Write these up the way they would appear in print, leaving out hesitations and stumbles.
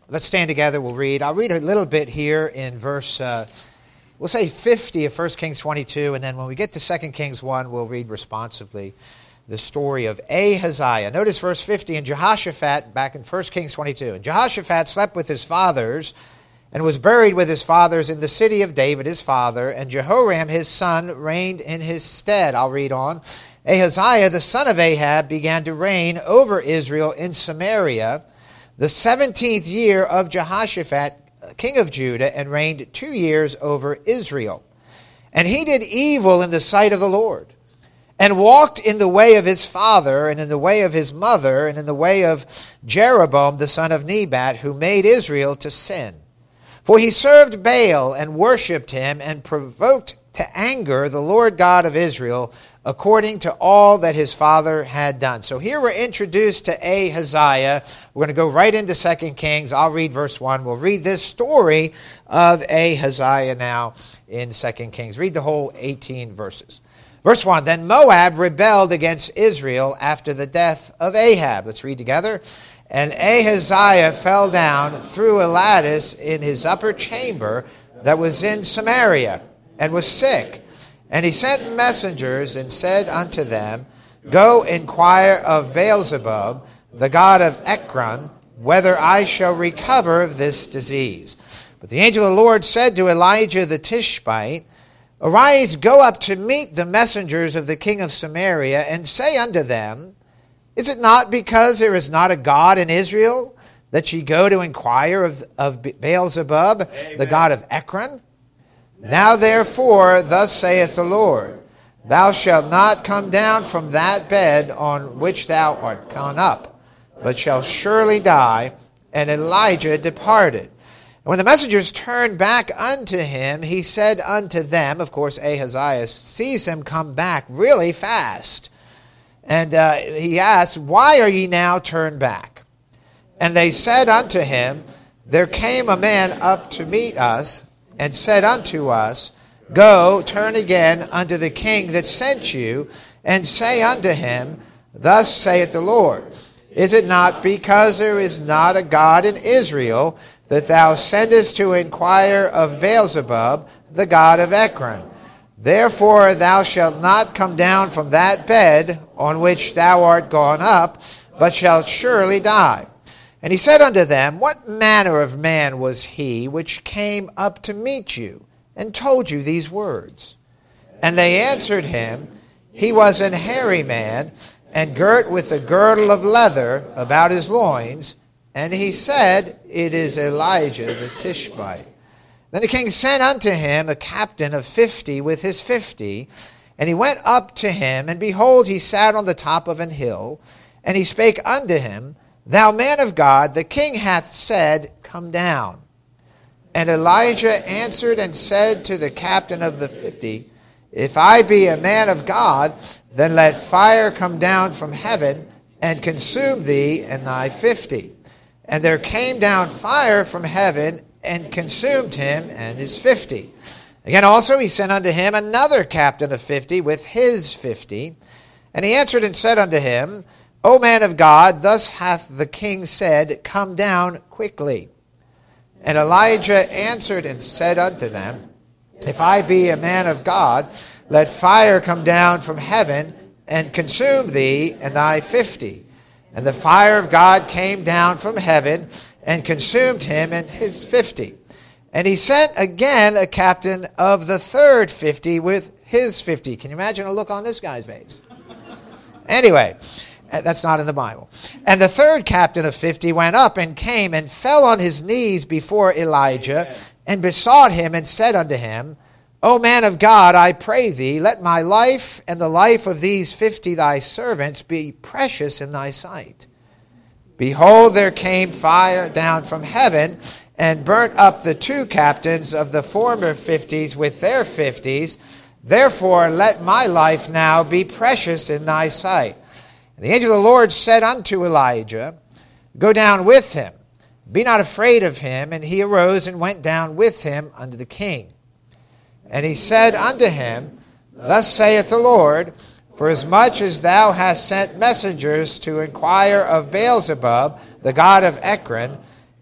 Let's stand together. We'll read. I'll read a little bit here in verse, we'll say 50 of 1 Kings 22, and then when we get to 2 Kings 1, we'll read responsively the story of Ahaziah. Notice verse 50, and Jehoshaphat, back in 1 Kings 22, and Jehoshaphat slept with his fathers and was buried with his fathers in the city of David his father, and Jehoram his son reigned in his stead. I'll read on. Ahaziah the son of Ahab began to reign over Israel in Samaria the 17th year of Jehoshaphat, king of Judah, and reigned 2 years over Israel. And he did evil in the sight of the Lord, and walked in the way of his father, and in the way of his mother, and in the way of Jeroboam the son of Nebat, who made Israel to sin. For he served Baal, and worshipped him, and provoked to anger the Lord God of Israel, according to all that his father had done. So here we're introduced to Ahaziah. We're going to go right into 2 Kings. I'll read verse 1. We'll read this story of Ahaziah now in 2 Kings. Read the whole 18 verses. Verse 1, Then Moab rebelled against Israel after the death of Ahab. Let's read together. And Ahaziah fell down through a lattice in his upper chamber that was in Samaria, and was sick. And he sent messengers and said unto them, Go inquire of Beelzebub, the god of Ekron, whether I shall recover of this disease. But the angel of the Lord said to Elijah the Tishbite, Arise, go up to meet the messengers of the king of Samaria, and say unto them, Is it not because there is not a God in Israel, that ye go to inquire of Beelzebub, Amen, the god of Ekron? Now therefore, thus saith the Lord, Thou shalt not come down from that bed on which thou art gone up, but shalt surely die. And Elijah departed. And when the messengers turned back unto him, he said unto them, of course Ahaziah sees them come back really fast. And he asked, Why are ye now turned back? And they said unto him, There came a man up to meet us, and said unto us, Go, turn again unto the king that sent you, and say unto him, Thus saith the Lord, Is it not because there is not a God in Israel, that thou sendest to inquire of Beelzebub, the god of Ekron? Therefore thou shalt not come down from that bed on which thou art gone up, but shalt surely die. And he said unto them, What manner of man was he which came up to meet you, and told you these words? And they answered him, He was an hairy man, and girt with a girdle of leather about his loins. And he said, It is Elijah the Tishbite. Then the king sent unto him a captain of 50 with his 50, and he went up to him, and behold, he sat on the top of an hill, and he spake unto him, Thou man of God, the king hath said, Come down. And Elijah answered and said to the captain of the 50, If I be a man of God, then let fire come down from heaven and consume thee and thy 50. And there came down fire from heaven and consumed him and his 50. Again also he sent unto him another captain of 50 with his 50. And he answered and said unto him, O man of God, thus hath the king said, Come down quickly. And Elijah answered and said unto them, If I be a man of God, let fire come down from heaven and consume thee and thy 50. And the fire of God came down from heaven and consumed him and his 50. And he sent again a captain of the third 50 with his 50. Can you imagine a look on this guy's face? Anyway, that's not in the Bible. And the third captain of 50 went up and came and fell on his knees before Elijah and besought him and said unto him, O man of God, I pray thee, let my life and the life of these 50 thy servants be precious in thy sight. Behold, there came fire down from heaven and burnt up the 2 captains of the former 50s with their 50s. Therefore let my life now be precious in thy sight. And the angel of the Lord said unto Elijah, Go down with him, be not afraid of him. And he arose and went down with him unto the king. And he said unto him, Thus saith the Lord, Forasmuch as thou hast sent messengers to inquire of Beelzebub, the god of Ekron,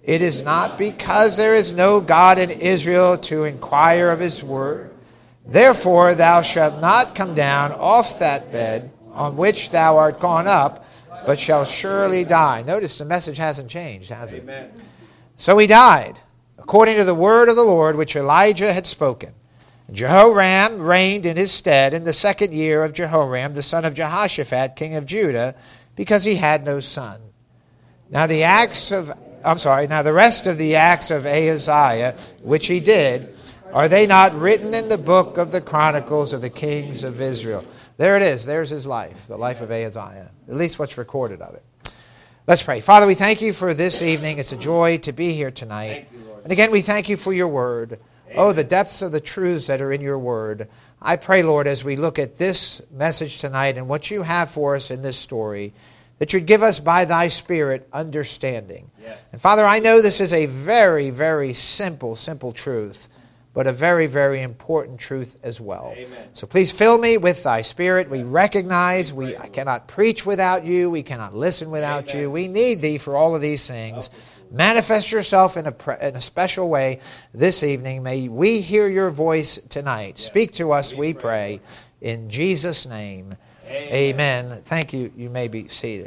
It is not because there is no God in Israel to inquire of his word. Therefore thou shalt not come down off that bed on which thou art gone up, but shalt surely die. Notice the message hasn't changed, has it? Amen. So he died, according to the word of the Lord, which Elijah had spoken. Jehoram reigned in his stead in the 2nd year of Jehoram, the son of Jehoshaphat, king of Judah, because he had no son. Now the rest of the acts of Ahaziah, which he did, are they not written in the book of the Chronicles of the kings of Israel? There it is. There's his life, the life of Ahaziah, at least what's recorded of it. Let's pray. Father, we thank you for this evening. It's a joy to be here tonight. And again, we thank you for your word. Oh, the depths of the truths that are in your word. I pray, Lord, as we look at this message tonight and what you have for us in this story, that you'd give us by thy Spirit understanding. Yes. And Father, I know this is a very, very simple truth, but a very, very important truth as well. Amen. So please fill me with thy Spirit. We recognize I cannot preach without you. We cannot listen without you. We need thee for all of these things. Manifest yourself in a special way this evening. May we hear your voice tonight. Speak to us, we pray, in Jesus' name. Amen. Thank you. You may be seated.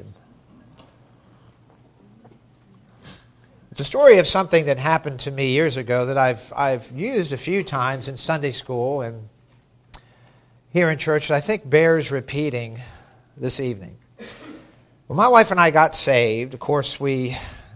It's a story of something that happened to me years ago that I've used a few times in Sunday school and here in church that I think bears repeating this evening. When my wife and I got saved, of course, we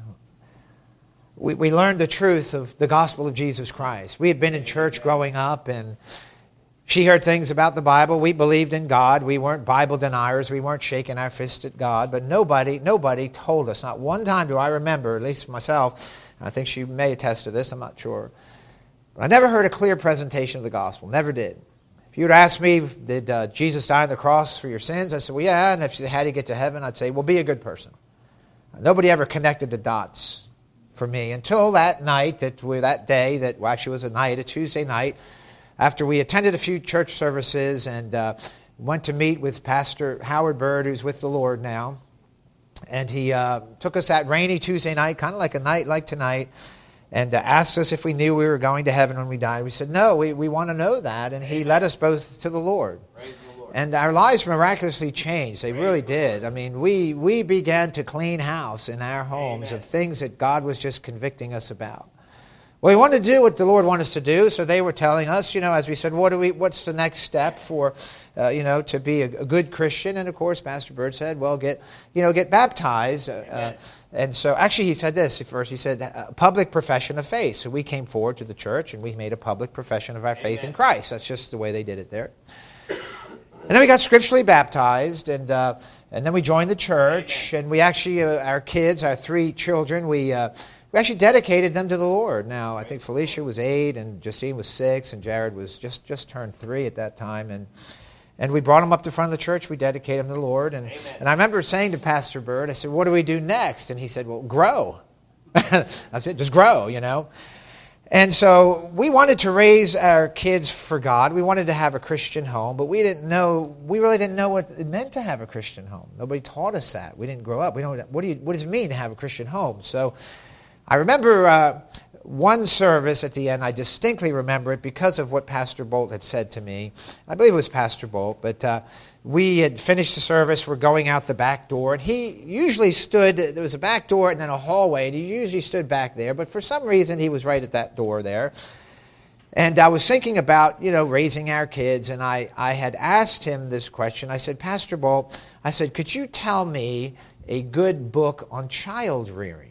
learned the truth of the gospel of Jesus Christ. We had been in church growing up, and she heard things about the Bible. We believed in God. We weren't Bible deniers. We weren't shaking our fist at God. But nobody told us. Not one time do I remember, at least myself, and I think she may attest to this, I'm not sure. But I never heard a clear presentation of the gospel. Never did. If you would ask me, did Jesus die on the cross for your sins? I said, well, yeah. And if she said, how do you get to heaven? I'd say, well, be a good person. Nobody ever connected the dots for me until that night, actually was a Tuesday night, after we attended a few church services and went to meet with Pastor Howard Bird, who's with the Lord now. And he took us that rainy Tuesday night, kind of like a night like tonight, and asked us if we knew we were going to heaven when we died. We said, no, we want to know that. And he led us both to the Lord. And our lives miraculously changed. They really did. I mean, we began to clean house in our homes of things that God was just convicting us about. Well, we wanted to do what the Lord wanted us to do, so they were telling us, as we said, what's the next step for, to be a good Christian? And of course, Pastor Bird said, well, get baptized. And so, actually, he said this first. He said, a public profession of faith. So we came forward to the church, and we made a public profession of our faith in Christ. That's just the way they did it there. And then we got scripturally baptized, and then we joined the church, and we actually, our kids, our 3 children, we actually dedicated them to the Lord. Now, I think Felicia was 8, and Justine was 6, and Jared was just turned 3 at that time, and we brought them up to front of the church. We dedicated them to the Lord, and I remember saying to Pastor Bird, I said, what do we do next? And he said, well, grow. I said, just grow, And so we wanted to raise our kids for God. We wanted to have a Christian home, but we really didn't know what it meant to have a Christian home. Nobody taught us that. We didn't grow up. We don't. What does it mean to have a Christian home? So I remember one service at the end. I distinctly remember it because of what Pastor Bolt had said to me. I believe it was Pastor Bolt, but we had finished the service. We're going out the back door, and he usually stood. There was a back door and then a hallway, and he usually stood back there. But for some reason, he was right at that door there. And I was thinking about, raising our kids, and I had asked him this question. I said, Pastor Bolt, could you tell me a good book on child rearing?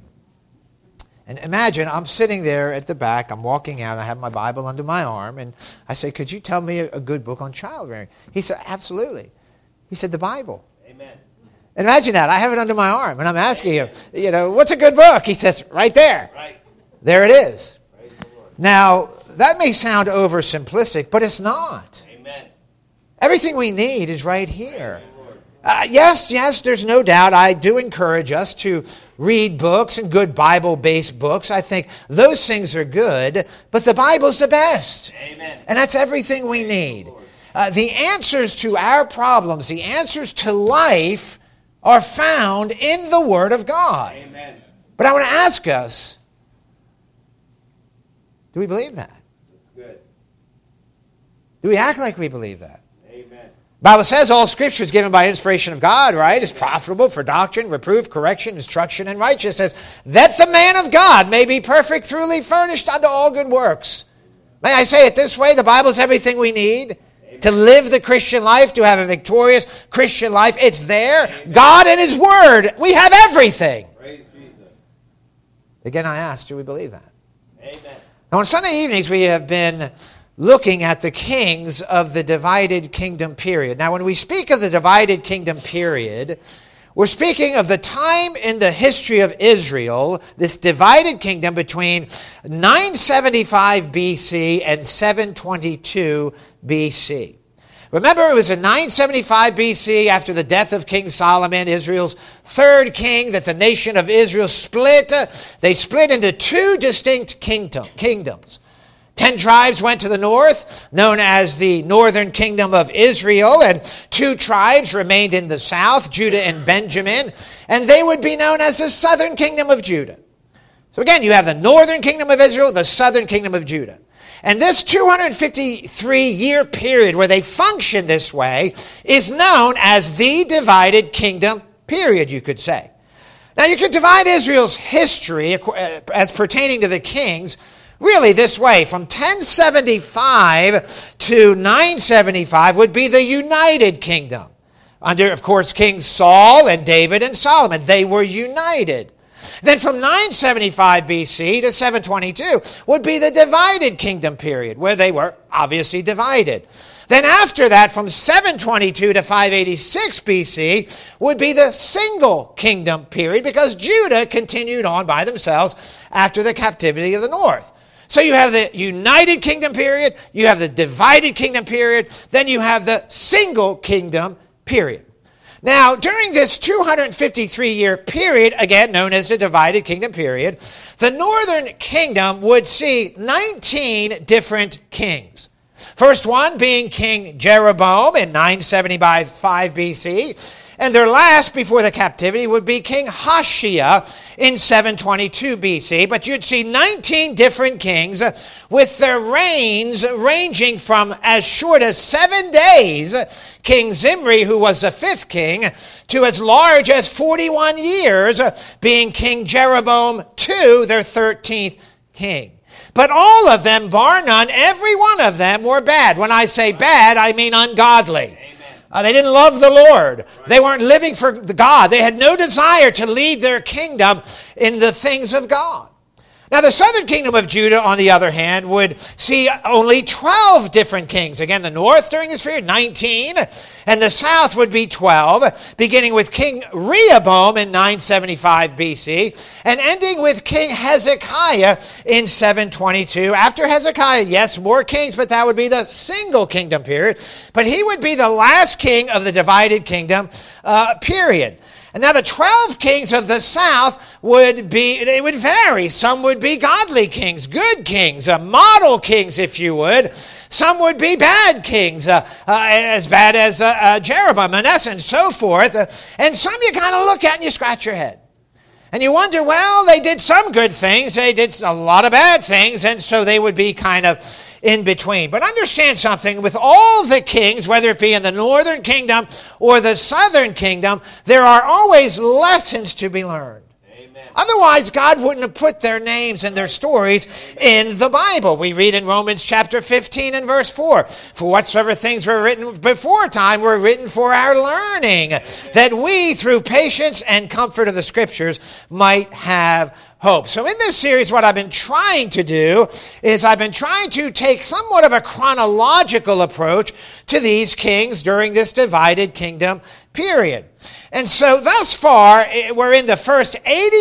And imagine, I'm sitting there at the back, I'm walking out, I have my Bible under my arm, and I said, could you tell me a good book on child rearing? He said, absolutely. He said, the Bible. Amen. And imagine that, I have it under my arm, and I'm asking him, what's a good book? He says, right there. Right. There it is. Now, that may sound oversimplistic, but it's not. Amen. Everything we need is right here. Yes, there's no doubt. I do encourage us to read books and good Bible-based books. I think those things are good, but the Bible's the best. Amen. And that's everything we need. The answers to our problems, the answers to life are found in the Word of God. Amen. But I want to ask us, Do we believe that? That's good. Do we act like we believe that? Amen. Bible says all Scripture is given by inspiration of God, right? Is profitable for doctrine, reproof, correction, instruction, and righteousness, that the man of God may be perfect, thoroughly furnished unto all good works. May I say it this way? The Bible is everything we need to live the Christian life, to have a victorious Christian life. It's there. Amen. God and His Word. We have everything. Praise Jesus. Again, I ask, do we believe that? Amen. Now, on Sunday evenings, we have been looking at the kings of the divided kingdom period. Now, when we speak of the divided kingdom period, we're speaking of the time in the history of Israel, this divided kingdom between 975 BC and 722 BC. Remember, it was in 975 BC, after the death of King Solomon, Israel's third king, that the nation of Israel split. They split into two distinct kingdoms. 10 tribes went to the north, known as the northern kingdom of Israel, and 2 tribes remained in the south, Judah and Benjamin, and they would be known as the southern kingdom of Judah. So again, you have the northern kingdom of Israel, the southern kingdom of Judah. And this 253-year period where they function this way is known as the divided kingdom period, you could say. Now, you could divide Israel's history as pertaining to the kings really this way. From 1075 to 975 would be the United Kingdom. Under, of course, Kings Saul and David and Solomon. They were united. Then from 975 BC to 722 would be the divided kingdom period, where they were obviously divided. Then after that, from 722 to 586 BC would be the single kingdom period, because Judah continued on by themselves after the captivity of the north. So you have the United Kingdom period, you have the divided kingdom period, then you have the single kingdom period. Now, during this 253-year period, again known as the divided kingdom period, the northern kingdom would see 19 different kings. First one being King Jeroboam in 975 BC. And their last before the captivity would be King Hoshea in 722 BC. But you'd see 19 different kings with their reigns ranging from as short as 7 days, King Zimri, who was the 5th king, to as large as 41 years, being King Jeroboam II, their 13th king. But all of them, bar none, every one of them were bad. When I say bad, I mean ungodly. They didn't love the Lord. They weren't living for God. They had no desire to lead their kingdom in the things of God. Now, the southern kingdom of Judah, on the other hand, would see only 12 different kings. Again, the north during this period, 19, and the south would be 12, beginning with King Rehoboam in 975 BC, and ending with King Hezekiah in 722. After Hezekiah, yes, more kings, but that would be the single kingdom period. But he would be the last king of the divided kingdom period. And now the 12 kings of the south would vary. Some would be godly kings, good kings, model kings, if you would. Some would be bad kings, as bad as Jeroboam, Manasseh, and so forth. And some you kind of look at and you scratch your head. And you wonder, well, they did some good things, they did a lot of bad things, and so they would be kind of in between. But understand something, with all the kings, whether it be in the northern kingdom or the southern kingdom, there are always lessons to be learned. Amen. Otherwise, God wouldn't have put their names and their stories in the Bible. We read in Romans chapter 15 and verse 4, "For whatsoever things were written before time were written for our learning, that we, through patience and comfort of the Scriptures, might have hope." So in this series, what I've been trying to do is I've been trying to take somewhat of a chronological approach to these kings during this divided kingdom period. And so thus far, we're in the first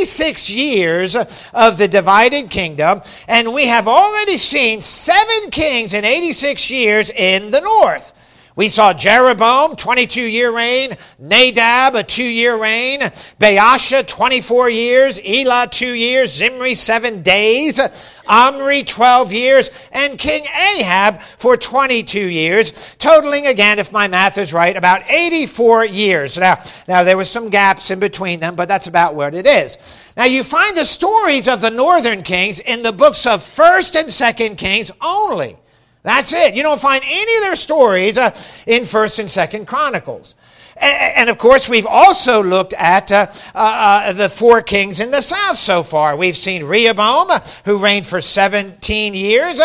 86 years of the divided kingdom, and we have already seen 7 kings in 86 years in the north. We saw Jeroboam, 22-year reign. Nadab, a 2-year reign. Baasha, 24 years. Elah, 2 years. Zimri, 7 days. Omri, 12 years. And King Ahab for 22 years. Totaling, again, if my math is right, about 84 years. Now there were some gaps in between them, but that's about what it is. Now, you find the stories of the northern kings in the books of 1st and 2nd Kings only. That's it. You don't find any of their stories in 1st and 2nd Chronicles. And of course, we've also looked at the 4 kings in the south so far. We've seen Rehoboam, who reigned for 17 years,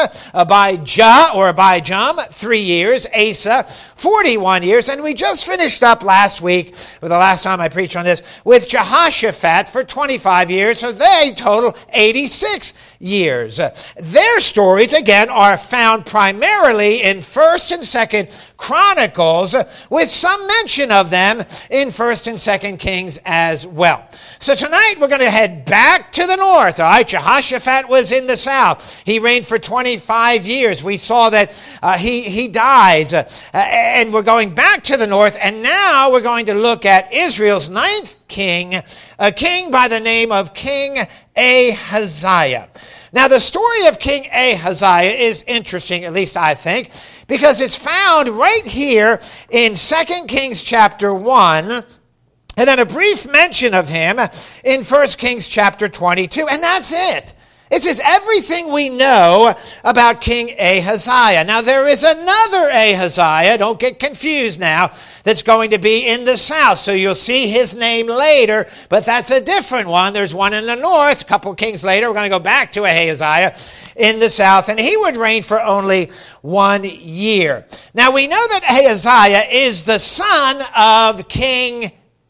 Abijam, 3 years, Asa, 41 years, and we just finished up last week, or the last time I preached on this, with Jehoshaphat for 25 years, so they total 86 years. Their stories, again, are found primarily in 1st and 2nd Chronicles, with some mention of them in 1st and 2nd Kings as well. So tonight we're going to head back to the north. All right, Jehoshaphat was in the south. He reigned for 25 years. We saw that he dies, and we're going back to the north, and now we're going to look at Israel's 9th king, a king by the name of King Ahaziah. Now, the story of King Ahaziah is interesting, at least I think, because it's found right here in 2 Kings chapter 1, and then a brief mention of him in 1 Kings chapter 22, and that's it. It says everything we know about King Ahaziah. Now, there is another Ahaziah, don't get confused now, that's going to be in the south. So you'll see his name later, but that's a different one. There's one in the north. A couple kings later, we're going to go back to Ahaziah in the south, and he would reign for only 1 year. Now, we know that Ahaziah is the son of King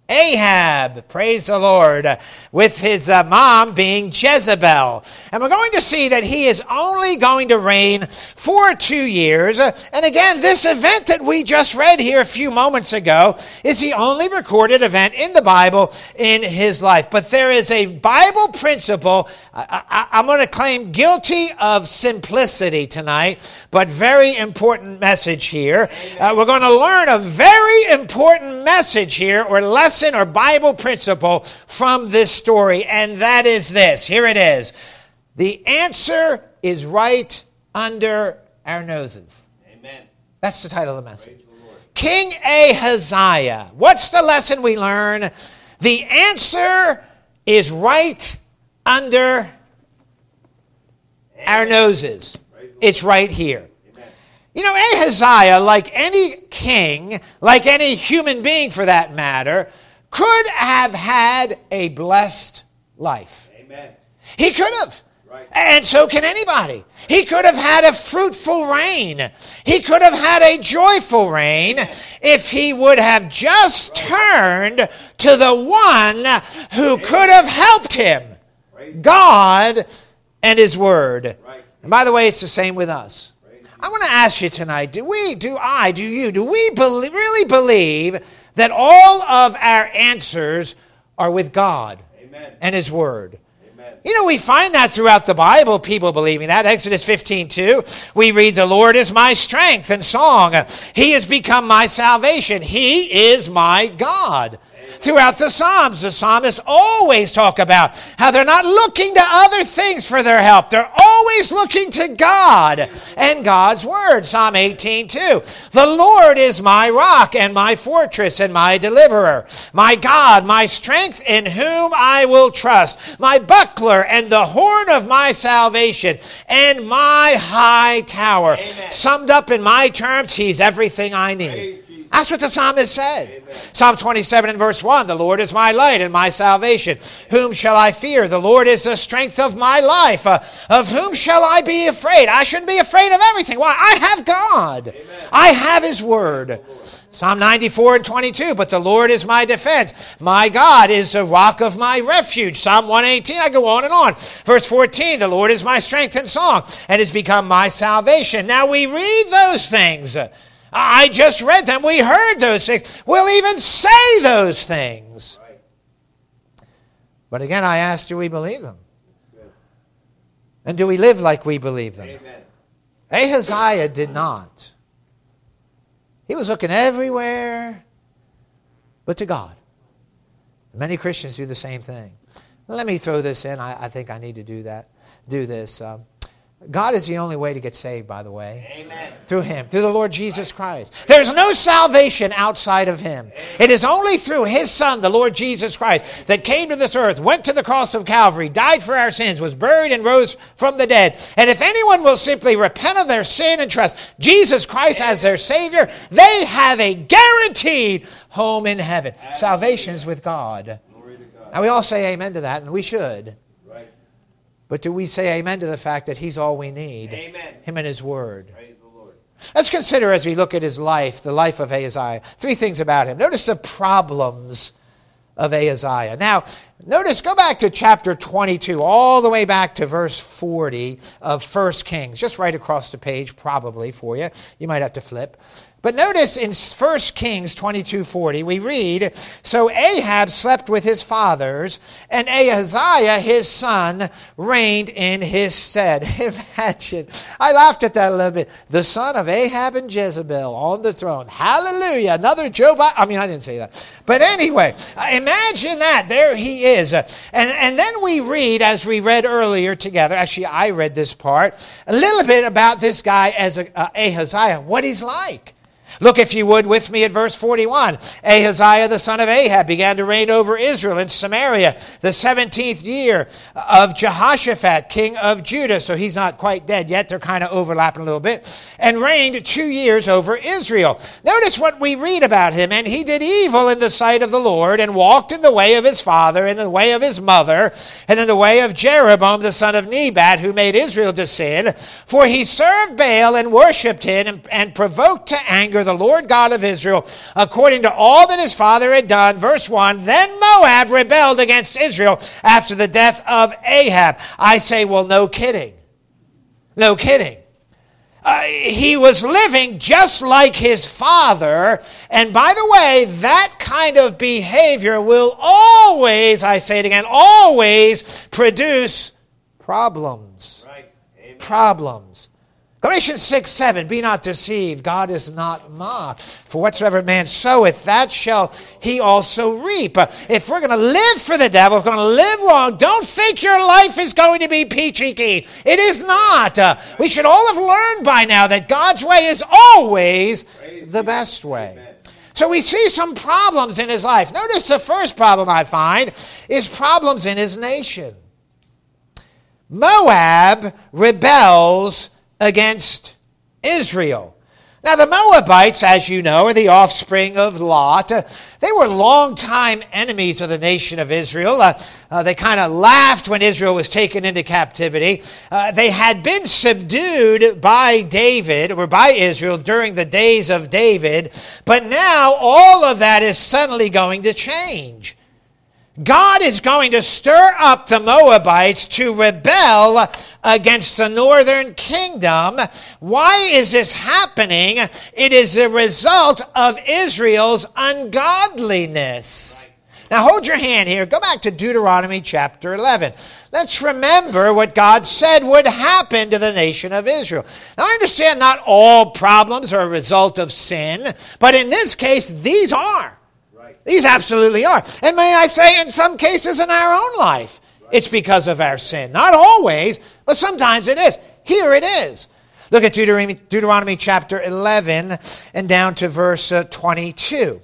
Ahab, praise the Lord, with his mom being Jezebel. And we're going to see that he is only going to reign for 2 years. And again, this event that we just read here a few moments ago is the only recorded event in the Bible in his life. But there is a Bible principle, I'm going to claim guilty of simplicity tonight, but very important message here. We're going to learn a very important message here, or lesson, or Bible principle from this story, and that is this. Here it is. The answer is right under our noses. Amen. That's the title of the message. King Ahaziah. What's the lesson we learn? The answer is right under our noses. It's right here. You know, Ahaziah, like any king, like any human being for that matter, could have had a blessed life. Amen. He could have. Right. And so can anybody. He could have had a fruitful reign. He could have had a joyful reign if he would have just turned to the one who could have helped him, God and His Word. Right. And by the way, it's the same with us. I want to ask you tonight, do we really believe that all of our answers are with God and His Word? You know, we find that throughout the Bible, people believing that. Exodus 15:2, we read, "The Lord is my strength and song. He has become my salvation. He is my God." Throughout the Psalms, the psalmists always talk about how they're not looking to other things for their help. They're always looking to God and God's Word. Psalm 18:2, "The Lord is my rock and my fortress and my deliverer, my God, my strength in whom I will trust, my buckler and the horn of my salvation and my high tower." Amen. Summed up in my terms, He's everything I need. That's what the psalmist said. Amen. Psalm 27 and verse 1, "The Lord is my light and my salvation. Whom shall I fear? The Lord is the strength of my life. Of whom shall I be afraid?" I shouldn't be afraid of everything. Why? I have God. Amen. I have His Word. Psalm 94 and 22, "But the Lord is my defense. My God is the rock of my refuge." Psalm 118, I go on and on. Verse 14, "The Lord is my strength and song, and has become my salvation." Now we read those things. I just read them. We heard those things. We'll even say those things. Right. But again, I ask, do we believe them? And do we live like we believe them? Amen. Ahaziah did not. He was looking everywhere but to God. Many Christians do the same thing. Let me throw this in. I think I need to do this. God is the only way to get saved, by the way. Amen. Through Him, through the Lord Jesus Christ. There's no salvation outside of Him. It is only through His Son, the Lord Jesus Christ, that came to this earth, went to the cross of Calvary, died for our sins, was buried and rose from the dead. And if anyone will simply repent of their sin and trust Jesus Christ as their Savior, they have a guaranteed home in heaven. Salvation is with God. Glory to God. Now we all say amen to that, and we should. Right. But do we say amen to the fact that He's all we need? Amen. Him and His Word. Praise the Lord. Let's consider, as we look at his life, the life of Ahaziah, three things about him. Notice the problems of Ahaziah. Now, notice, go back to chapter 22, all the way back to verse 40 of 1 Kings, just right across the page, probably for you. You might have to flip. But notice in 1 Kings 22:40, we read, "So Ahab slept with his fathers, and Ahaziah his son reigned in his stead." Imagine. I laughed at that a little bit. The son of Ahab and Jezebel on the throne. Hallelujah. Another Job. I didn't say that. But anyway, imagine that. There he is. And then we read, as we read earlier together, actually I read this part, a little bit about this guy as Ahaziah, what he's like. Look, if you would, with me at verse 41. Ahaziah, the son of Ahab, began to reign over Israel in Samaria the 17th year of Jehoshaphat, king of Judah. So he's not quite dead yet. They're kind of overlapping a little bit. And reigned 2 years over Israel. Notice what we read about him. "And he did evil in the sight of the Lord, and walked in the way of his father, in the way of his mother, and in the way of Jeroboam, the son of Nebat, who made Israel to sin. For he served Baal and worshipped him, and provoked to anger the Lord God of Israel, according to all that his father had done." Verse 1, "Then Moab rebelled against Israel after the death of Ahab." I say, well, no kidding. No kidding. He was living just like his father. And by the way, that kind of behavior will always, I say it again, always produce problems. Right. Amen. Problems. Galatians 6:7, "Be not deceived, God is not mocked. For whatsoever man soweth, that shall he also reap." If we're going to live for the devil, if we're going to live wrong, don't think your life is going to be peachy keen. It is not. We should all have learned by now that God's way is always the best way. Amen. So we see some problems in his life. Notice the first problem I find is problems in his nation. Moab rebels against Israel. Now, the Moabites, as you know, are the offspring of Lot. They were longtime enemies of the nation of Israel. They kind of laughed when Israel was taken into captivity. They had been subdued by David, or by Israel, during the days of David. But now, all of that is suddenly going to change. God is going to stir up the Moabites to rebel against the northern kingdom. Why is this happening? It is the result of Israel's ungodliness. Now hold your hand here. Go back to Deuteronomy chapter 11. Let's remember what God said would happen to the nation of Israel. Now I understand not all problems are a result of sin, but in this case, these are. These absolutely are. And may I say, in some cases in our own life, it's because of our sin. Not always, but sometimes it is. Here it is. Look at Deuteronomy chapter 11 and down to verse 22.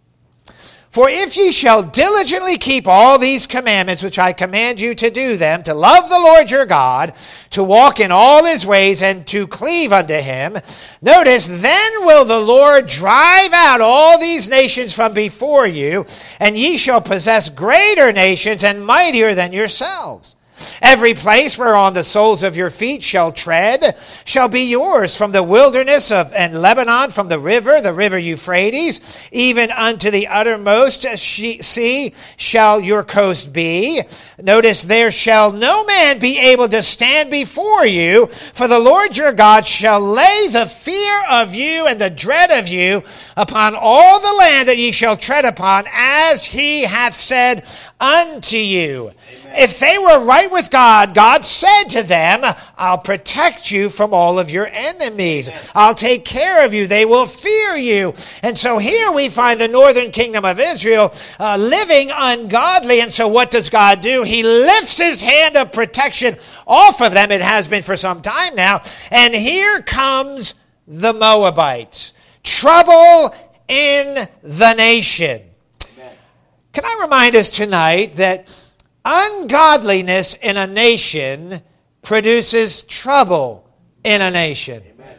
"For if ye shall diligently keep all these commandments which I command you to do them, to love the Lord your God, to walk in all his ways, and to cleave unto him," notice, "then will the Lord drive out all these nations from before you, and ye shall possess greater nations and mightier than yourselves. Every place whereon the soles of your feet shall tread shall be yours, from the wilderness and Lebanon, from the river Euphrates, even unto the uttermost sea shall your coast be. Notice, there shall no man be able to stand before you, for the Lord your God shall lay the fear of you and the dread of you upon all the land that ye shall tread upon, as he hath said unto you." If they were right right with God, God said to them, I'll protect you from all of your enemies. I'll take care of you. They will fear you. And so here we find the northern kingdom of Israel living ungodly. And so what does God do? He lifts his hand of protection off of them. It has been for some time now. And here comes the Moabites. Trouble in the nation. Amen. Can I remind us tonight that ungodliness in a nation produces trouble in a nation? Amen.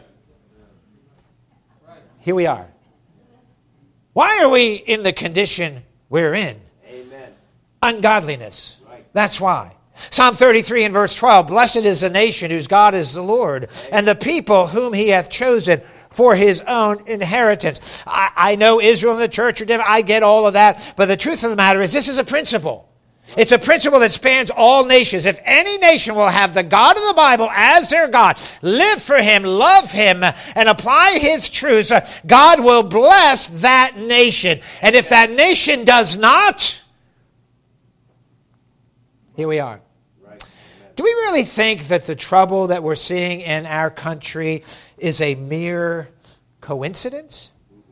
Here we are. Why are we in the condition we're in? Amen. Ungodliness. Right. That's why. Psalm 33 and verse 12, blessed is the nation whose God is the Lord, and the people whom he hath chosen for his own inheritance. I know Israel and the church are different. I get all of that. But the truth of the matter is this is a principle. It's a principle that spans all nations. If any nation will have the God of the Bible as their God, live for him, love him, and apply his truths, God will bless that nation. And if that nation does not, here we are. Right. Do we really think that the trouble that we're seeing in our country is a mere coincidence?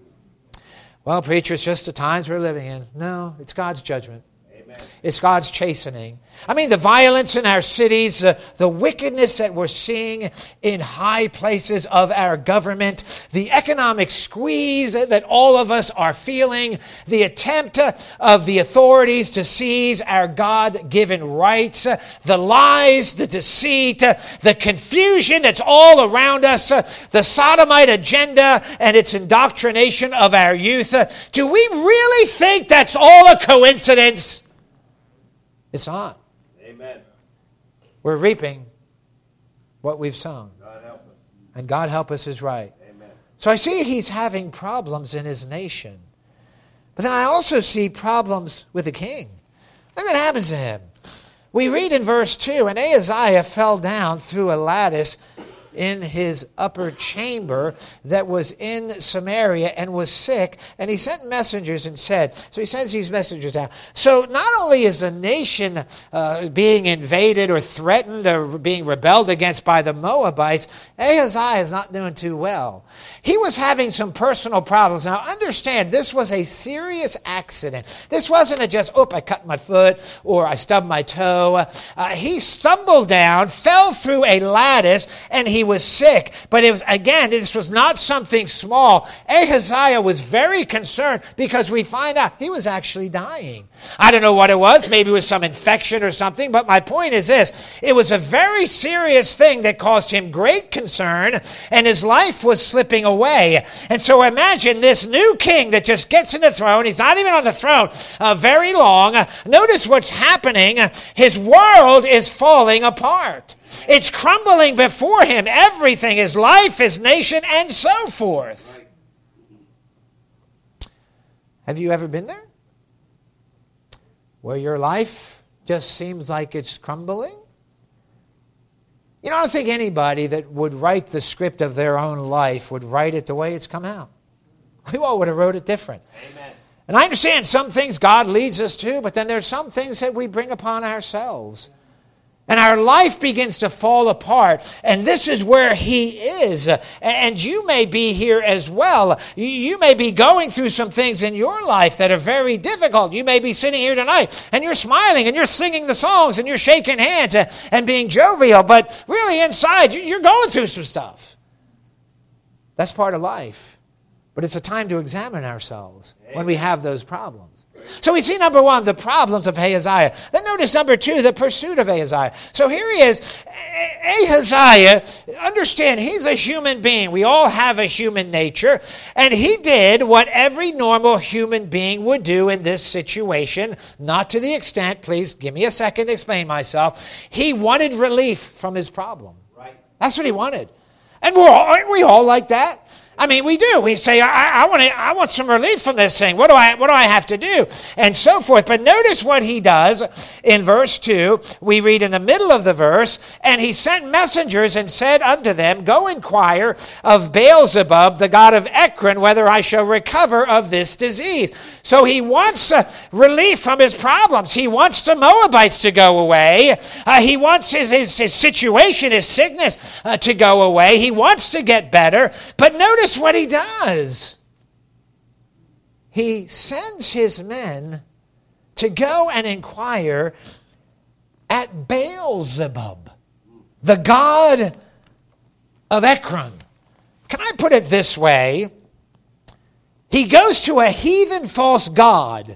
Well, preacher, it's just the times we're living in. No, it's God's judgment. Amen. It's God's chastening. I mean, the violence in our cities, the wickedness that we're seeing in high places of our government, the economic squeeze that all of us are feeling, the attempt of the authorities to seize our God-given rights, the lies, the deceit, the confusion that's all around us, the sodomite agenda and its indoctrination of our youth. Do we really think that's all a coincidence? It's not. Amen. We're reaping what we've sown. God help us. And God help us is right. Amen. So I see he's having problems in his nation. But then I also see problems with the king. Look what happens to him. We read in verse 2, and Ahaziah fell down through a lattice in his upper chamber that was in Samaria and was sick, and he sent messengers and said, so he sends these messengers out. So not only is the nation being invaded or threatened or being rebelled against by the Moabites, Ahaziah is not doing too well. He was having some personal problems. Now understand, this was a serious accident. This wasn't a just, I cut my foot or I stubbed my toe. He stumbled down, fell through a lattice, and he was sick. But it was, again, this was not something small. Ahaziah was very concerned because we find out he was actually dying. I don't know what it was. Maybe it was some infection or something. But my point is this. It was a very serious thing that caused him great concern, and his life was slipping away. And so imagine this new king that just gets in the throne. He's not even on the throne very long. Notice what's happening. His world is falling apart. It's crumbling before him. Everything, his life, his nation, and so forth. Have you ever been there? Where your life just seems like it's crumbling? You know, I don't think anybody that would write the script of their own life would write it the way it's come out. We all would have wrote it different. Amen. And I understand some things God leads us to, but then there's some things that we bring upon ourselves. And our life begins to fall apart. And this is where he is. And you may be here as well. You may be going through some things in your life that are very difficult. You may be sitting here tonight and you're smiling and you're singing the songs and you're shaking hands and being jovial. But really inside, you're going through some stuff. That's part of life. But it's a time to examine ourselves when we have those problems. So we see, number one, the problems of Ahaziah. Then notice, number two, the pursuit of Ahaziah. So here he is. Ahaziah, understand, he's a human being. We all have a human nature. And he did what every normal human being would do in this situation. Not to the extent, please give me a second to explain myself. He wanted relief from his problem. Right. That's what he wanted. And aren't we all like that? I mean, we do. We say, I want some relief from this thing. What do I have to do? And so forth. But notice what he does in verse 2. We read in the middle of the verse, and he sent messengers and said unto them, go inquire of Beelzebub, the god of Ekron, whether I shall recover of this disease. So he wants relief from his problems. He wants the Moabites to go away. He wants his situation, his sickness to go away. He wants to get better. But notice what he does. He sends his men to go and inquire at Beelzebub, the god of Ekron. Can I put it this way? He goes to a heathen false god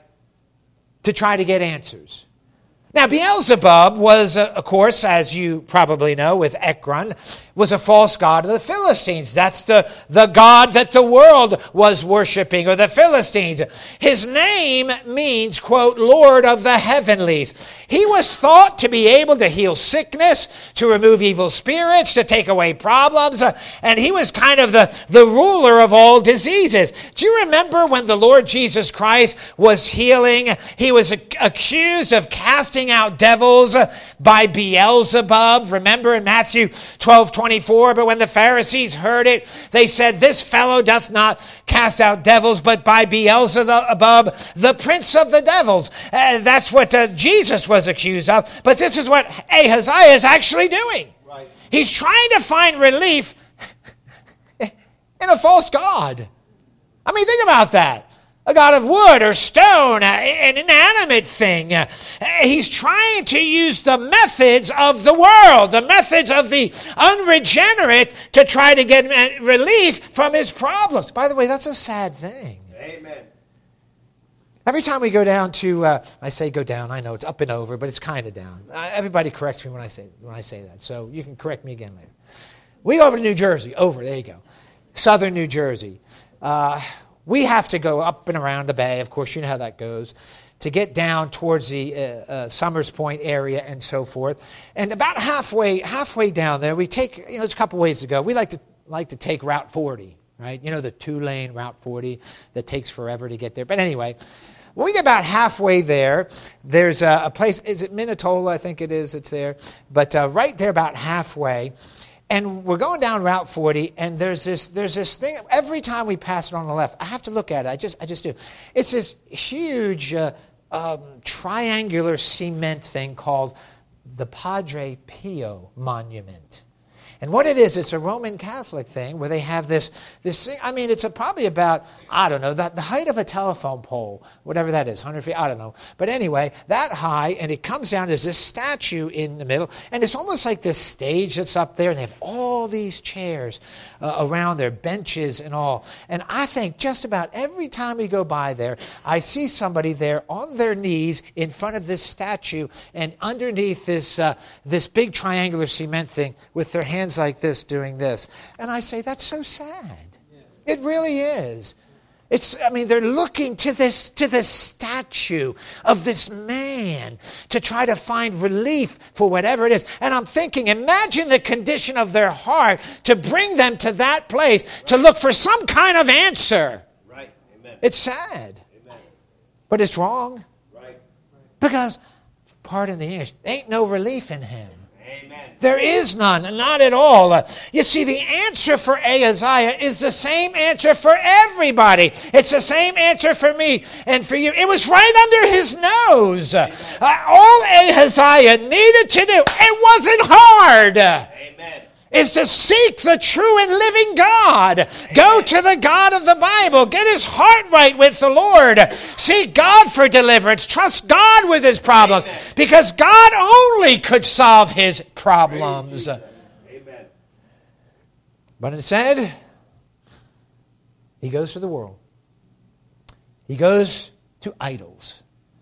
to try to get answers. Now, Beelzebub was, of course, as you probably know, with Ekron, was a false god of the Philistines. That's the god that the world was worshiping, or the Philistines. His name means, quote, Lord of the Heavenlies. He was thought to be able to heal sickness, to remove evil spirits, to take away problems, and he was kind of the ruler of all diseases. Do you remember when the Lord Jesus Christ was healing? He was accused of casting out devils by Beelzebub. Remember in Matthew 12:24, but when the Pharisees heard it, they said, this fellow doth not cast out devils, but by Beelzebub, the prince of the devils. That's what Jesus was accused of. But this is what Ahaziah is actually doing. Right. He's trying to find relief in a false god. I mean, think about that. A god of wood or stone, an inanimate thing. He's trying to use the methods of the world, the methods of the unregenerate to try to get relief from his problems. By the way, that's a sad thing. Amen. Every time we go down to, I say go down, I know it's up and over, but it's kind of down. Everybody corrects me when I say that, so you can correct me again later. We go over to New Jersey, there you go. Southern New Jersey. We have to go up and around the bay, of course, you know how that goes, to get down towards the Summers Point area and so forth. And about halfway down there, we take, there's a couple ways to go. We like to take Route 40, right? You know, the 2-lane Route 40 that takes forever to get there. But anyway, when we get about halfway there, there's a place, is it Minatola? I think it is, it's there. But right there about halfway, and we're going down Route 40, and there's this thing. Every time we pass it on the left, I have to look at it. I just do. It's this huge triangular cement thing called the Padre Pio Monument. And what it is, it's a Roman Catholic thing where they have this thing. I mean, it's probably about, I don't know, the height of a telephone pole, whatever that is, 100 feet, I don't know. But anyway, that high, and it comes down, there's this statue in the middle, and it's almost like this stage that's up there, and they have all these chairs around there, benches and all. And I think just about every time we go by there, I see somebody there on their knees in front of this statue, and underneath this big triangular cement thing with their hands like this doing this. And I say, that's so sad. Yeah. It really is. They're looking to this statue of this man to try to find relief for whatever it is. And I'm thinking, imagine the condition of their heart to bring them to that place, right, to look for some kind of answer. Right. Amen. It's sad. Amen. But it's wrong. Right. Because, pardon the English, ain't no relief in him. Amen. There is none, not at all. You see, the answer for Ahaziah is the same answer for everybody. It's the same answer for me and for you. It was right under his nose. All Ahaziah needed to do, it wasn't hard. Amen. Is to seek the true and living God. Amen. Go to the God of the Bible. Get his heart right with the Lord. Seek God for deliverance. Trust God with his problems. Amen. Because God only could solve his problems. Amen. But instead, he goes to the world. He goes to idols.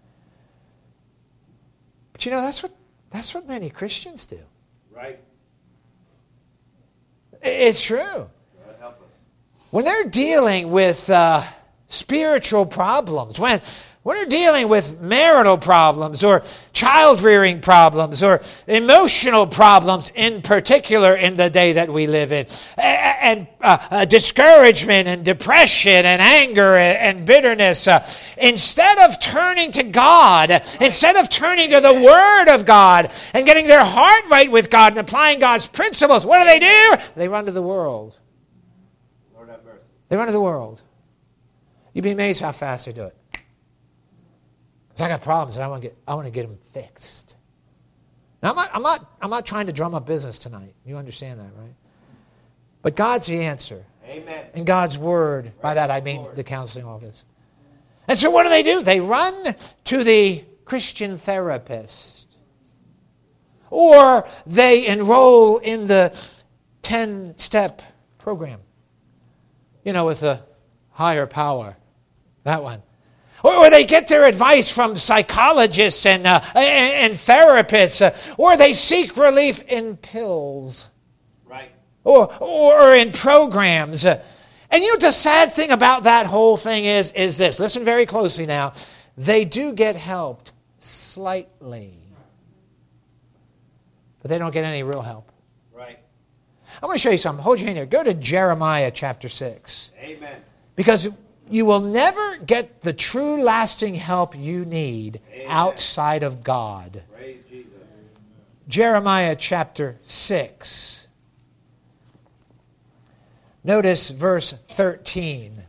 But that's what many Christians do. Right. It's true. When they're dealing with spiritual problems, when they're dealing with marital problems or child-rearing problems or emotional problems in particular in the day that we live in, and discouragement and depression and anger and bitterness. Instead of turning to God, instead of turning to the Word of God and getting their heart right with God and applying God's principles, what do? They run to the world. Lord have mercy. They run to the world. You'd be amazed how fast they do it. Because I got problems and I want to get them fixed. Now, I'm not trying to drum up business tonight. You understand that, right? But God's the answer. Amen. And God's Word, by that I mean the counseling office. And so what do? They run to the Christian therapist. Or they enroll in the 10-step program. You know, with the higher power. That one. Or they get their advice from psychologists and therapists. Or they seek relief in pills. Right. Or in programs. And you know the sad thing about that whole thing is this. Listen very closely now. They do get helped slightly. But they don't get any real help. Right. I want to show you something. Hold your hand here. Go to Jeremiah chapter 6. Amen. Because you will never get the true lasting help you need outside of God. Praise Jesus. Jeremiah chapter 6. Notice verse 13.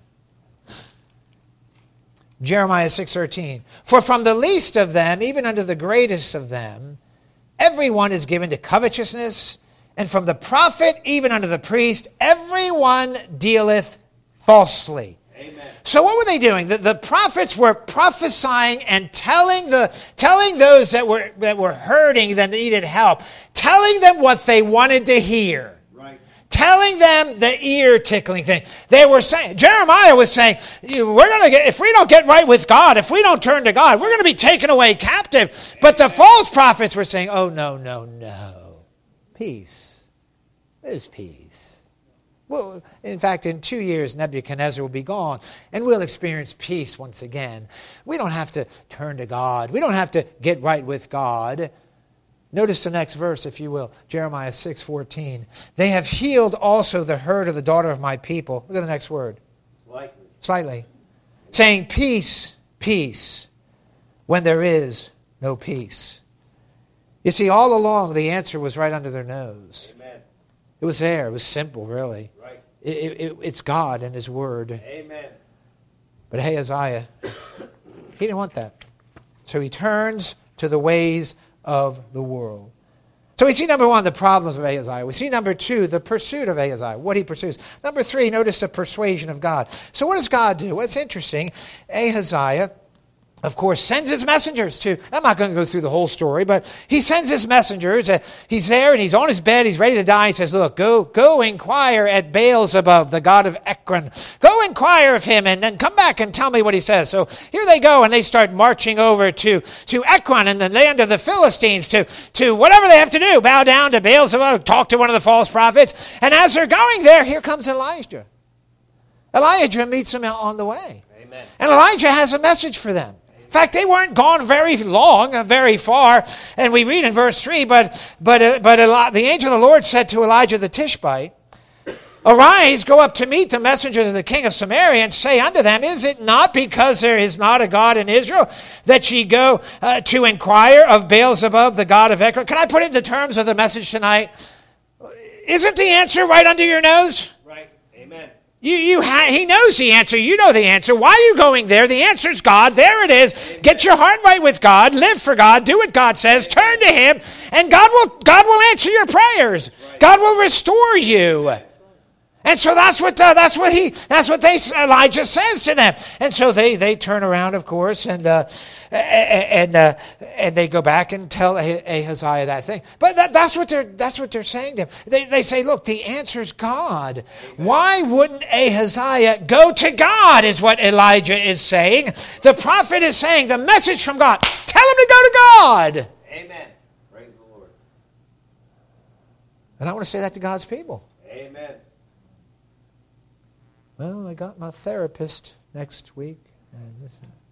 Jeremiah 6:13. For from the least of them, even unto the greatest of them, everyone is given to covetousness, and from the prophet even unto the priest, everyone dealeth falsely. Amen. So what were they doing? The prophets were prophesying and telling those that were hurting, that needed help, telling them what they wanted to hear. Right. Telling them the ear-tickling thing. They were saying, Jeremiah was saying, if we don't get right with God, if we don't turn to God, we're going to be taken away captive. But the false prophets were saying, oh, no. Peace. There's peace. Well, in fact, in 2 years, Nebuchadnezzar will be gone, and we'll experience peace once again. We don't have to turn to God. We don't have to get right with God. Notice the next verse, if you will, Jeremiah 6:14. They have healed also the hurt of the daughter of my people. Look at the next word. Slightly. Saying, peace, peace, when there is no peace. You see, all along, the answer was right under their nose. Amen. It was there. It was simple, really. Right. It's God and His Word. Amen. But Ahaziah, he didn't want that. So he turns to the ways of the world. So we see, number one, the problems of Ahaziah. We see, number two, the pursuit of Ahaziah, what he pursues. Number three, notice the persuasion of God. So what does God do? Well, it's interesting. Ahaziah, of course, sends his messengers to, I'm not going to go through the whole story, but he sends his messengers. He's there and he's on his bed. He's ready to die. He says, look, go inquire at Beelzebub, the god of Ekron. Go inquire of him and then come back and tell me what he says. So here they go and they start marching over to Ekron and the land of the Philistines to whatever they have to do. Bow down to Beelzebub, talk to one of the false prophets. And as they're going there, here comes Elijah. Elijah meets them out on the way. Amen. And Elijah has a message for them. In fact, they weren't gone very long, very far. And we read in verse 3, but the angel of the Lord said to Elijah the Tishbite, arise, go up to meet the messengers of the king of Samaria, and say unto them, is it not because there is not a God in Israel that ye go to inquire of Beelzebub, the god of Ekron? Can I put it in the terms of the message tonight? Isn't the answer right under your nose? Right. Amen. He knows the answer. You know the answer. Why are you going there? The answer's God. There it is. Amen. Get your heart right with God. Live for God. Do what God says. Turn to Him, and God will answer your prayers. Right. God will restore you. And so that's what Elijah says to them. And so they turn around, of course, and they go back and tell Ahaziah that thing. But that's what they're saying to him. They say, look, the answer's God. Amen. Why wouldn't Ahaziah go to God? Is what Elijah is saying. The prophet is saying the message from God. Tell him to go to God. Amen. Praise the Lord. And I want to say that to God's people. Amen. Well, I got my therapist next week. And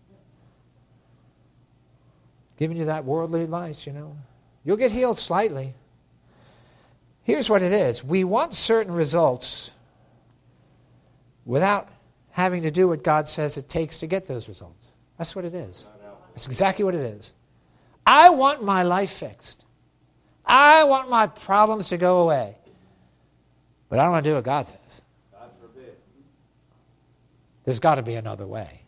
giving you that worldly advice, you know. You'll get healed slightly. Here's what it is. We want certain results without having to do what God says it takes to get those results. That's what it is. That's exactly what it is. I want my life fixed. I want my problems to go away. But I don't want to do what God says. God forbid. There's got to be another way.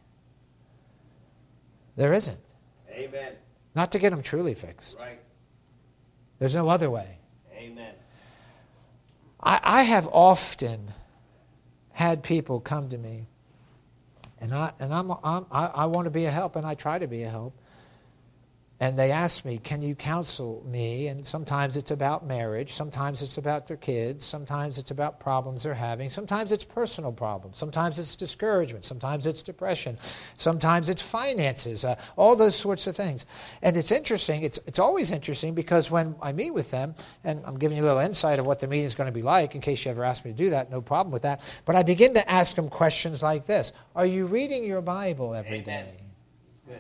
There isn't. Amen. Not to get them truly fixed. Right. There's no other way. Amen. I have often had people come to me, and I want to be a help, and I try to be a help. And they ask me, can you counsel me? And sometimes it's about marriage. Sometimes it's about their kids. Sometimes it's about problems they're having. Sometimes it's personal problems. Sometimes it's discouragement. Sometimes it's depression. Sometimes it's finances. All those sorts of things. And it's interesting. It's always interesting because when I meet with them, and I'm giving you a little insight of what the meeting is going to be like in case you ever ask me to do that, no problem with that. But I begin to ask them questions like this. Are you reading your Bible every day? Good.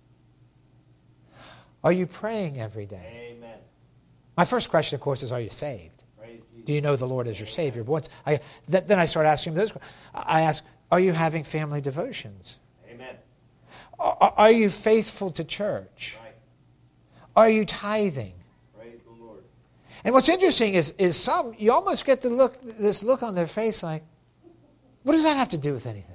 Are you praying every day? Amen. My first question, of course, is are you saved? Praise Jesus. Do you know the Lord as your Savior? But then I start asking them those questions. I ask, are you having family devotions? Amen. Are you faithful to church? Right. Are you tithing? Praise the Lord. And what's interesting is some, you almost get this look on their face like, what does that have to do with anything?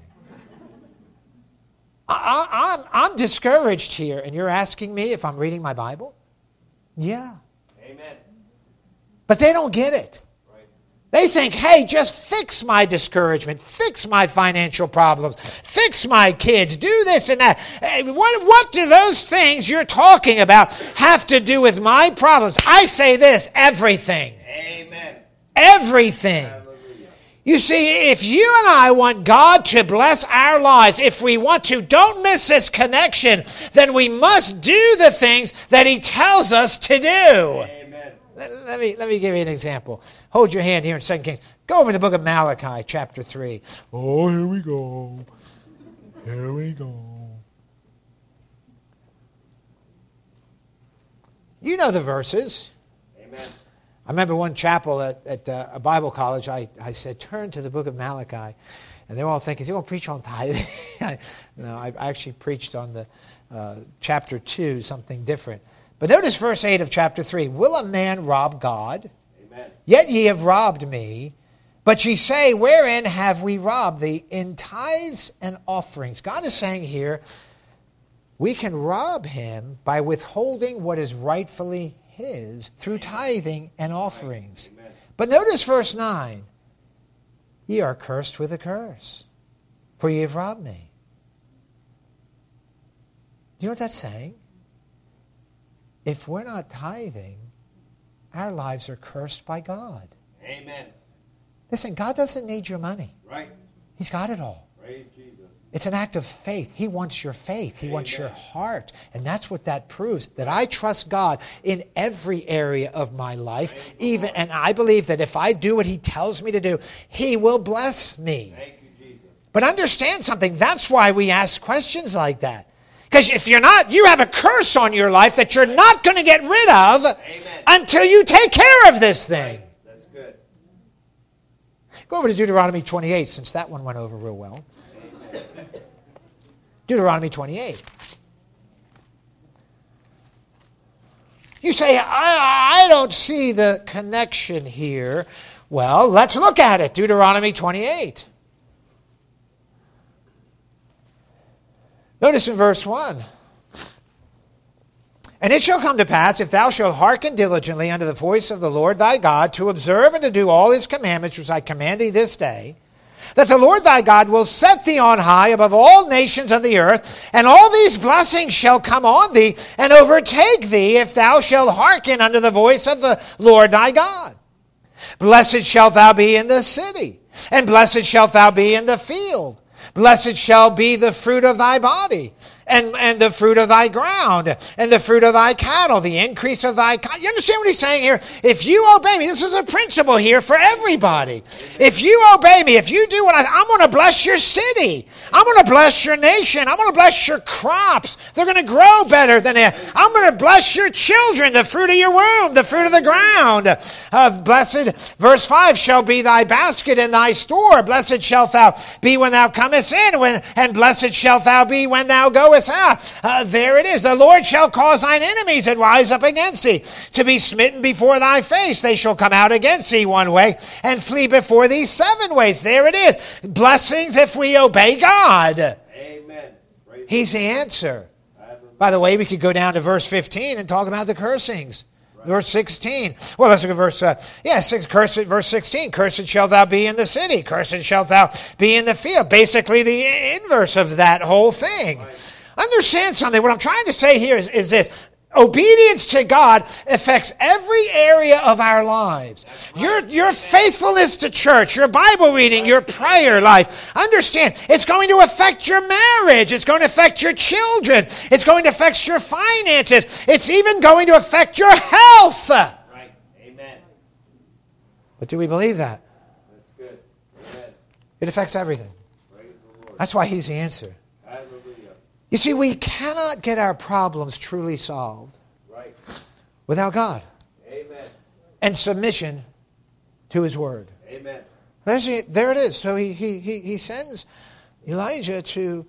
I'm discouraged here, and you're asking me if I'm reading my Bible? Yeah. Amen. But they don't get it. Right. They think, hey, just fix my discouragement, fix my financial problems, fix my kids, do this and that. Hey, what do those things you're talking about have to do with my problems? I say this, everything. Amen. Everything. You see, if you and I want God to bless our lives, if we want to, don't miss this connection, then we must do the things that He tells us to do. Amen. Let me give you an example. Hold your hand here in 2 Kings. Go over to the book of Malachi, chapter 3. Oh, here we go. Here we go. You know the verses. Amen. I remember one chapel at a Bible college, I said, turn to the book of Malachi. And they were all thinking, is he going to preach on tithing? No, I actually preached on the chapter 2, something different. But notice verse 8 of chapter 3. Will a man rob God? Amen. Yet ye have robbed me. But ye say, wherein have we robbed thee? In tithes and offerings. God is saying here, we can rob Him by withholding what is rightfully His through tithing and offerings. Amen. But notice verse 9. Ye are cursed with a curse, for ye have robbed me. Do you know what that's saying? If we're not tithing, our lives are cursed by God. Amen. Listen, God doesn't need your money. Right. He's got it all. Praise Jesus. It's an act of faith. He wants your faith. He wants your Amen. heart. And that's what that proves, that I trust God in every area of my life. And I believe that if I do what He tells me to do, He will bless me. Thank you, Jesus. But understand something. That's why we ask questions like that. Because if you're not, you have a curse on your life that you're not going to get rid of Amen. until you take care of this thing. That's good. Go over to Deuteronomy 28, since that one went over real well. Deuteronomy 28. You say, I don't see the connection here. Well, let's look at it. Deuteronomy 28. Notice in verse 1. And it shall come to pass, if thou shalt hearken diligently unto the voice of the Lord thy God, to observe and to do all His commandments which I command thee this day, that the Lord thy God will set thee on high above all nations of the earth, and all these blessings shall come on thee and overtake thee if thou shalt hearken unto the voice of the Lord thy God. Blessed shalt thou be in the city, and blessed shalt thou be in the field. Blessed shall be the fruit of thy body, and the fruit of thy ground, and the fruit of thy cattle, the increase of thy... You understand what he's saying here? If you obey me, this is a principle here for everybody. If you obey me, if you do what I'm going to bless your city. I'm going to bless your nation. I'm going to bless your crops. They're going to grow better than that. I'm going to bless your children, the fruit of your womb, the fruit of the ground. Blessed, verse 5, shall be thy basket and thy store. Blessed shalt thou be when thou comest in, and blessed shalt thou be when thou goest out. There it is. The Lord shall cause thine enemies that rise up against thee to be smitten before thy face. They shall come out against thee one way and flee before thee 7 ways. There it is. Blessings if we obey God. Amen. He's the answer. By the way, we could go down to verse 15 and talk about the cursings. Verse 16. Well, let's look at verse, verse 16. Cursed shalt thou be in the city. Cursed shalt thou be in the field. Basically, the inverse of that whole thing. Right. Understand something. What I'm trying to say here is this. Obedience to God affects every area of our lives. Your faithfulness to church, your Bible reading, your prayer life. Understand, it's going to affect your marriage. It's going to affect your children. It's going to affect your finances. It's even going to affect your health. Right. Amen. But do we believe that? That's good. Amen. It affects everything. Praise the Lord. That's why He's the answer. You see, we cannot get our problems truly solved without God. Amen. And submission to His Word. Amen. There it is. So he sends Elijah to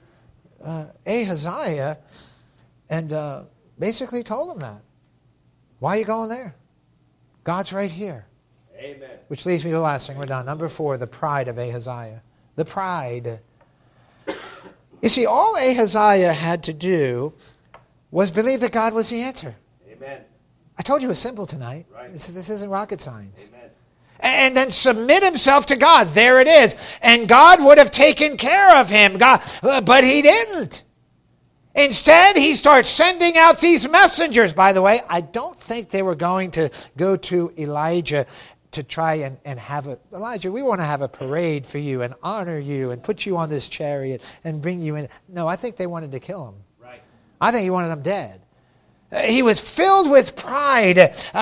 Ahaziah and basically told him that. Why are you going there? God's right here. Amen. Which leads me to the last thing. We're done. Number 4, the pride of Ahaziah. The pride. You see, all Ahaziah had to do was believe that God was the answer. Amen. I told you it was simple tonight. Right. This isn't rocket science. Amen. And then submit himself to God. There it is. And God would have taken care of him. But He didn't. Instead, He starts sending out these messengers. By the way, I don't think they were going to go to Elijah to try and have Elijah, we want to have a parade for you and honor you and put you on this chariot and bring you in. No, I think they wanted to kill him. Right. I think He wanted him dead. He was filled with pride.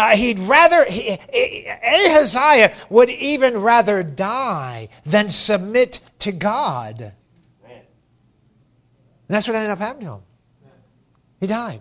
Ahaziah would even rather die than submit to God. Man. And that's what ended up happening to him. He died.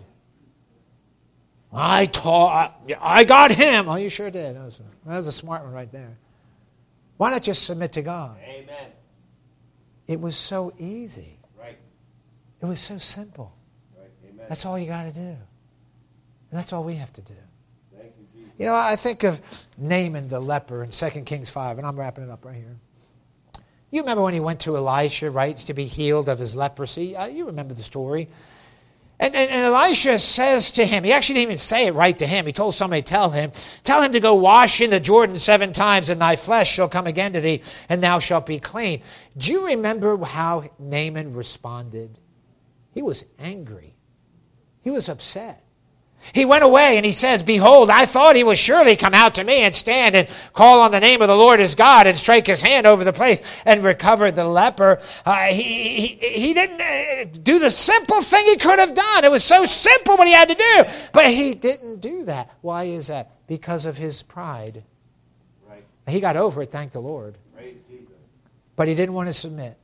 I got him. Oh, you sure did. That was a smart one right there. Why not just submit to God? Amen. It was so easy. Right. It was so simple. Right. Amen. That's all you got to do. And that's all we have to do. Thank you, Jesus. You know, I think of Naaman the leper in 2 Kings 5, and I'm wrapping it up right here. You remember when he went to Elisha, right, to be healed of his leprosy? You remember the story. And Elisha says to him, he actually didn't even say it right to him. He told somebody to tell him to go wash in the Jordan 7 times, and thy flesh shall come again to thee, and thou shalt be clean. Do you remember how Naaman responded? He was angry. He was upset. He went away and he says, behold, I thought he would surely come out to me and stand and call on the name of the Lord his God and strike his hand over the place and recover the leper. He didn't do the simple thing he could have done. It was so simple what he had to do. But he didn't do that. Why is that? Because of his pride. Right. He got over it, thank the Lord. Praise Jesus. But he didn't want to submit.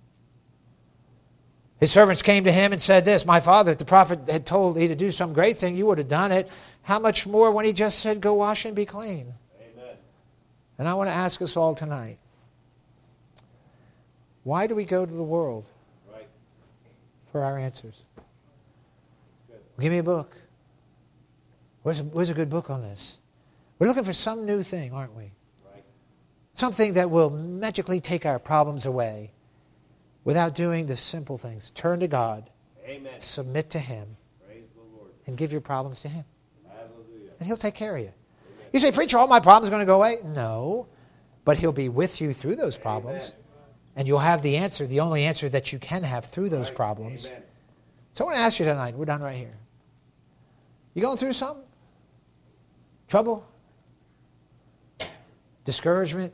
His servants came to him and said this, my father, if the prophet had told thee to do some great thing, you would have done it. How much more when he just said, go wash and be clean? Amen. And I want to ask us all tonight, why do we go to the world for our answers? Give me a book. Where's a good book on this? We're looking for some new thing, aren't we? Right. Something that will magically take our problems away. Without doing the simple things. Turn to God. Amen. Submit to Him. Praise the Lord. And give your problems to Him. Hallelujah. And He'll take care of you. Amen. You say, preacher, all my problems are going to go away? No. But He'll be with you through those problems. Amen. And you'll have the answer, the only answer that you can have through those problems. Amen. So I want to ask you tonight, we're done right here. You going through something? Trouble? Discouragement?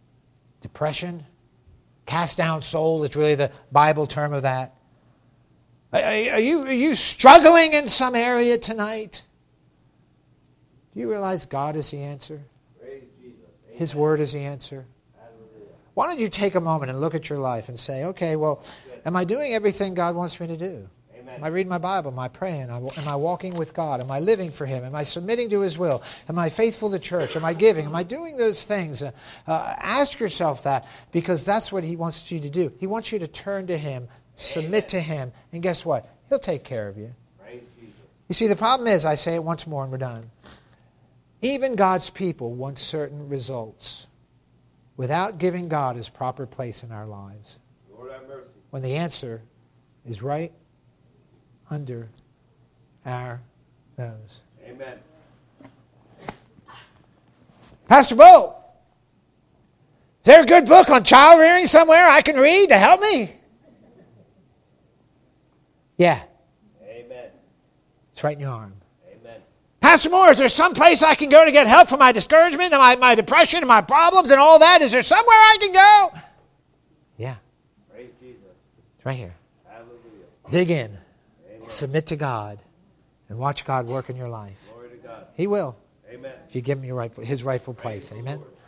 Depression? Cast down soul is really the Bible term of that. Are you struggling in some area tonight? Do you realize God is the answer? Praise Jesus. Amen. His word is the answer. Hallelujah. Why don't you take a moment and look at your life and say, okay, well, am I doing everything God wants me to do? Amen. Am I reading my Bible? Am I praying? Am I walking with God? Am I living for Him? Am I submitting to His will? Am I faithful to church? Am I giving? Am I doing those things? Ask yourself that, because that's what He wants you to do. He wants you to turn to Him, submit to Him, and guess what? He'll take care of you. Praise Jesus. You see, the problem is, I say it once more and we're done. Even God's people want certain results without giving God His proper place in our lives, Lord have mercy. when the answer is right under our nose. Amen. Pastor Bo, is there a good book on child rearing somewhere I can read to help me? Yeah, Amen. it's right in your arm. Amen. Pastor Moore, is there some place I can go to get help for my discouragement and my depression and my problems and all that? Is there somewhere I can go? Yeah, Praise Jesus. it's right here. Hallelujah. Dig in, Amen. submit to God, and watch God work in your life. Glory to God. He will, Amen. if you give Him His rightful place. Amen. Lord.